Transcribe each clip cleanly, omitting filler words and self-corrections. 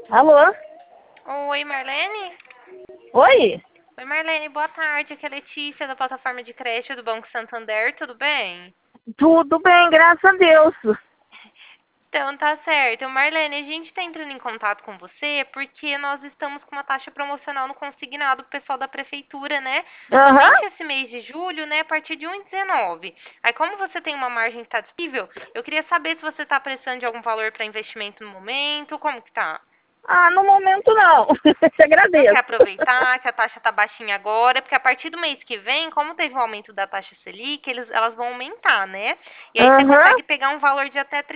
Alô? Oi, Marlene? Oi? Oi, Marlene, boa tarde. Aqui é a Letícia, da plataforma de crédito do Banco Santander, tudo bem? Tudo bem, graças a Deus. Então, tá certo. Marlene, a gente está entrando em contato com você porque nós estamos com uma taxa promocional no consignado pro pessoal da prefeitura, né? Aham. Somente esse mês de julho, né, a partir de 1,19. Aí, como você tem uma margem que está disponível, eu queria saber se você está precisando de algum valor para investimento no momento, como que tá? Ah, no momento não. Te Não quer agradeço. aproveitar que a taxa está baixinha agora, porque a partir do mês que vem, como teve o aumento da taxa Selic, elas vão aumentar, né? E aí você Aham. consegue pegar um valor de até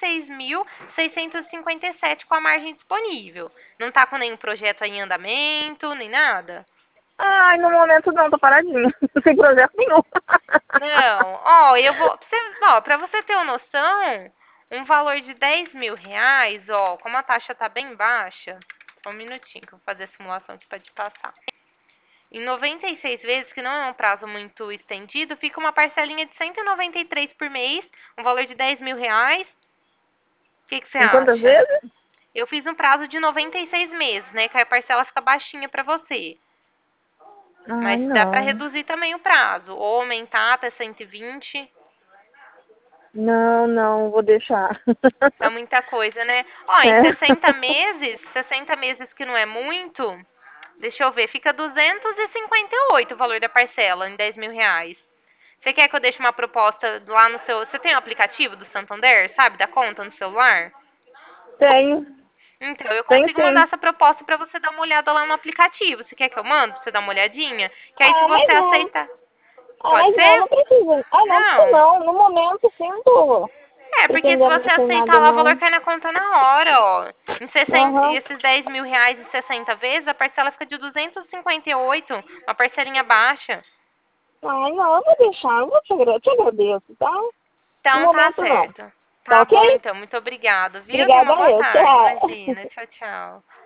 36.657 com a margem disponível. Não tá com nenhum projeto aí em andamento, nem nada? Ai, no momento não, tô paradinha. Sem projeto nenhum. Não, ó, eu vou. Pra você ter uma noção, um valor de R$ 10.000, ó, como a taxa tá bem baixa. Só um minutinho que eu vou fazer a simulação aqui pra te passar. Em 96 vezes, que não é um prazo muito estendido, fica uma parcelinha de 193 por mês, um valor de R$ 10.000. O que você Em quantas acha? vezes? Eu fiz um prazo de 96 meses, né? Que aí a parcela fica baixinha pra você. Ai, Mas dá pra não. reduzir também o prazo, ou aumentar até 120. Não, não, vou deixar. Tá muita coisa, né? Ó, em É. 60 meses que não é muito, deixa eu ver, fica 258 o valor da parcela em R$ 10.000. Você quer que eu deixe uma proposta lá no seu... Você tem o aplicativo do Santander, sabe? Da conta no celular? Tenho. Então, eu Tenho consigo mandar sim. essa proposta pra você dar uma olhada lá no aplicativo. Você quer que eu mando pra você dar uma olhadinha? Que aí se Ah, você mas não. aceita... Ah, Pode mas não, não ser? precisa. Ah, não, precisa Não. não. No momento, sim, tô É, porque se pretendendo você mexer aceitar nada, lá, o valor não. cai na conta na hora, ó. Em 60, Aham. esses R$ 10.000 em 60 vezes, a parcela fica de 258, uma parcelinha baixa. Ai, não, eu vou deixar. Eu vou te agradeço, tá? No Então tá momento, não. certo. Tá Tá ok? bom então, muito obrigada, viu? Tenha uma Obrigada boa eu. tarde, Tchau. imagina. Tchau, tchau.